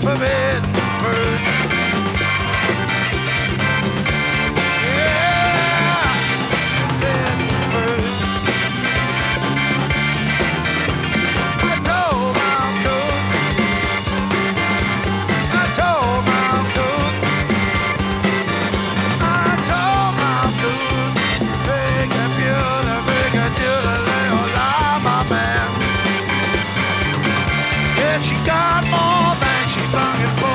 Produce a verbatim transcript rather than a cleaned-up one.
forbidden fruit. Yeah, forbidden fruit. I told Mom Cook, I told Mom Cook, I told Mom Cook, big and beautiful, big and beautiful little llama man. Yeah, she got more than she longing for.